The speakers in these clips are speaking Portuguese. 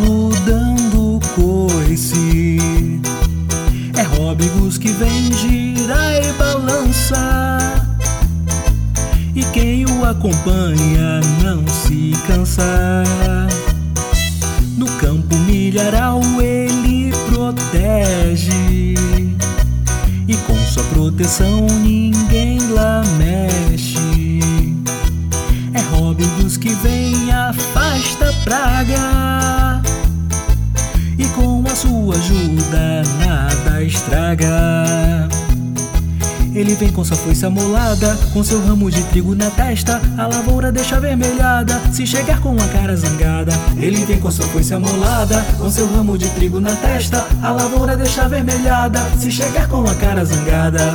cavalo dando coice. É Róbigos que vem girar e balança, e quem o acompanha não se cansa. No campo milharal ele protege, e com sua proteção ninguém lá mexe. É Róbigos que vem e afasta a praga, e com a sua ajuda nada estraga. Ele vem com sua foice amolada, com seu ramo de trigo na testa, a lavoura deixa avermelhada, se chegar com a cara zangada. Ele vem com sua foice amolada, com seu ramo de trigo na testa, a lavoura deixa avermelhada, se chegar com a cara zangada.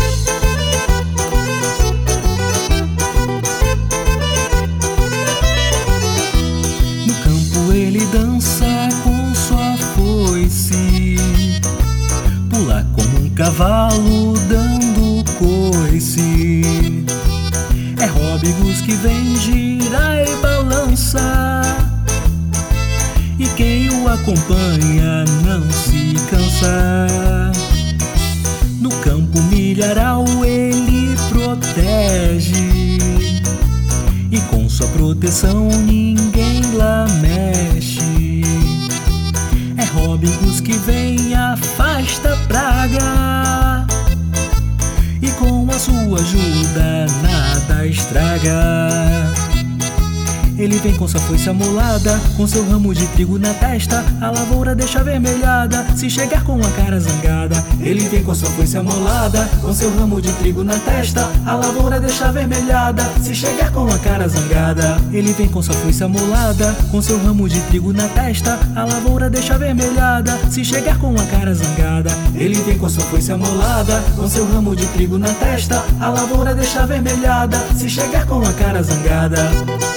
No campo ele dança com sua foice, pula como um cavalo dando coice. É Róbigos que vem girar e balança, e quem o acompanha não se cansa. No campo milharal ele protege, e com sua proteção ninguém lá mexe. É Róbigos que vem e afasta a praga, e com a sua ajuda nada estraga. Ele vem com sua foice amolada, com seu ramo de trigo na testa, a lavoura deixa avermelhada, se chegar com a cara zangada. Ele vem com sua foice amolada, com seu ramo de trigo na testa, a lavoura deixa avermelhada, se chegar com a cara zangada. Ele vem com sua foice amolada, com seu ramo de trigo na testa, a lavoura deixa avermelhada, se chegar com a cara zangada. Ele vem com sua foice amolada, com seu ramo de trigo na testa, a lavoura deixa avermelhada, se chegar com a cara zangada.